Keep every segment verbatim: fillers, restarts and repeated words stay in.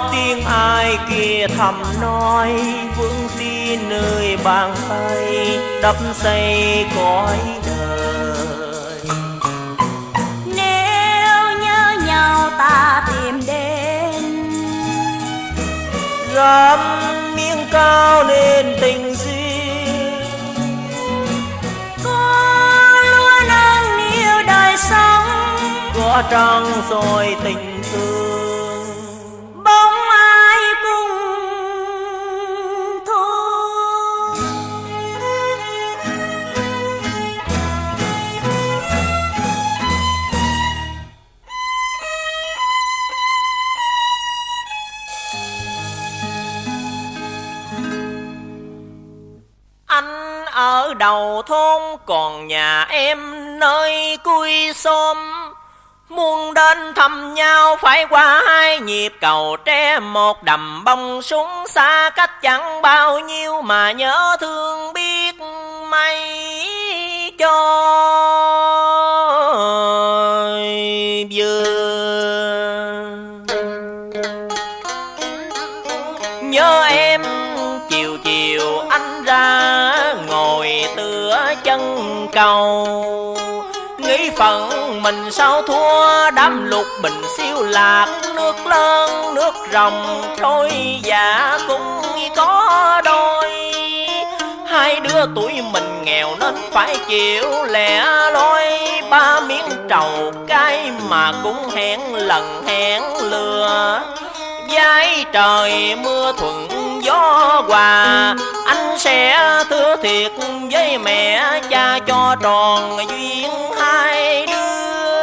tiếng ai kia thầm nói, vững tin nơi bàn tay đắp xây cõi đời. Nếu nhớ nhau ta tìm đến, dám miếng cao nên tình duyên, có luôn nâng niu đời sống, có trăng rồi tình thương, bóng ai cùng thôi. Anh ở đầu thôn còn nhà em nơi cuối xóm, muốn đến thăm nhau phải qua hai nhịp cầu tre, một đầm bông súng xa cách chẳng bao nhiêu mà nhớ thương biết mấy cho vừa. Nhớ em chiều chiều anh ra ngồi tựa chân cầu, nghĩ phận mình sao thua đám lục bình siêu lạc, nước lớn nước rồng trôi dạ cũng có đôi. Hai đứa tuổi mình nghèo nên phải chịu lẻ loi, ba miếng trầu cái mà cũng hẹn lần hẹn lừa. Giái trời mưa thuận gió hòa, anh sẽ thưa thiệt với mẹ cha cho tròn duyên hai đứa.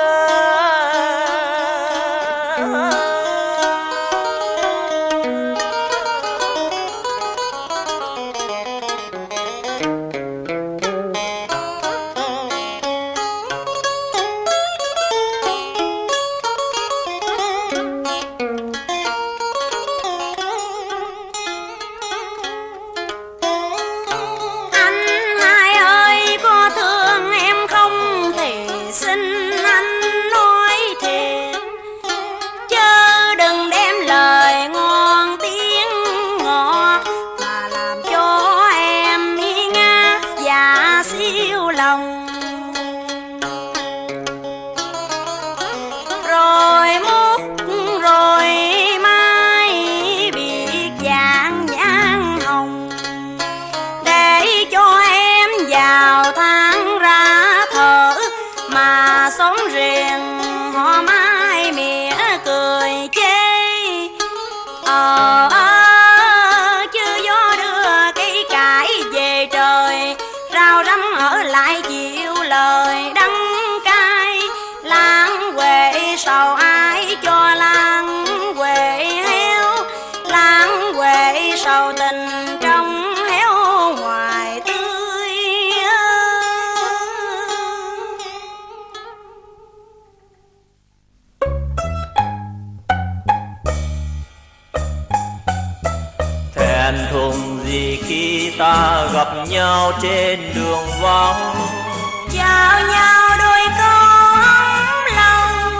Ta gặp nhau trên đường vắng, chào nhau đôi câu ấm lòng,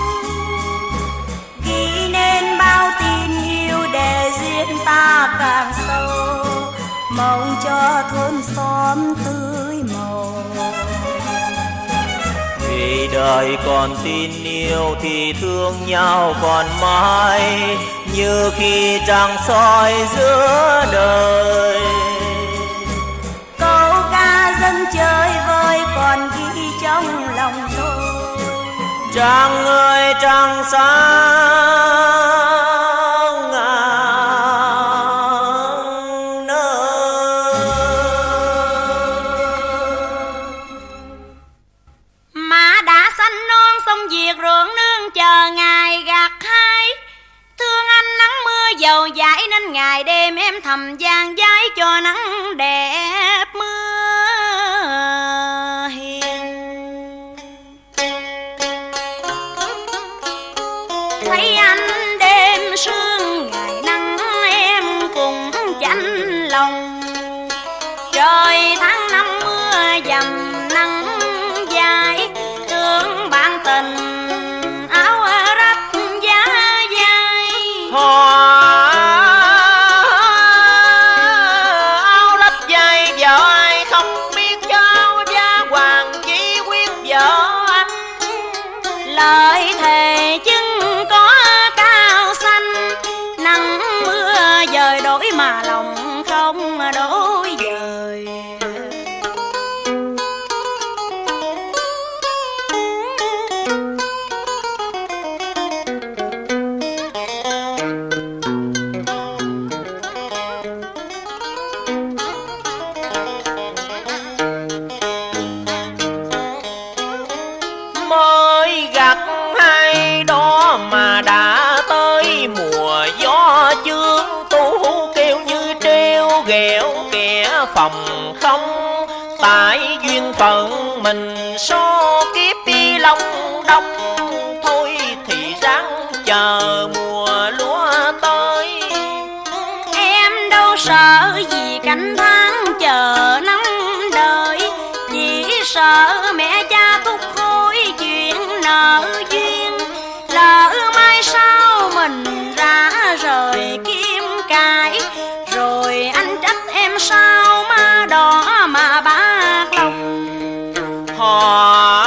ghi nên bao tình yêu để duyên ta càng sâu, mong cho thôn xóm tươi màu. Vì đời còn tin yêu thì thương nhau còn mãi, như khi trăng soi giữa đời. Dân chơi vơi còn ghi trong lòng tôi, trăng ơi trăng sáng ngàn nơi. Má đã xanh non sông Việt ruộng nương chờ ngày gặt hái, thương anh nắng mưa dầu dãi nên ngày đêm em thầm gian giái cho nắng đẹp mưa. Thấy anh đêm sương ngày nắng em cùng chạnh lòng, trời tháng năm mưa dầm nắng dài, thương bạn tình áo rách giá dai. Hoa tu kêu như treo ghẹo kẻ phòng không. Tại duyên phận mình số kiếp bi long đông, thôi thì ráng chờ mùa lúa tới. Em đâu sợ gì canh tháng chờ năm đời, chỉ sợ mẹ cha thúc hối chuyện nợ duyên. Lỡ mai sau mình ra rời kiếm cải, rồi anh trách em sao má đỏ mà bạc lòng. Họ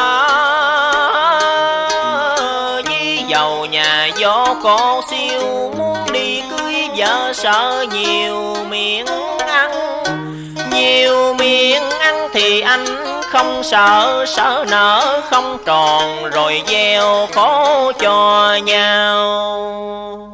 với giàu nhà gió cô siêu, muốn đi cưới vợ sợ nhiều miệng ăn. Nhiều miệng ăn thì anh không sợ, sợ nợ không tròn rồi gieo khổ cho nhau.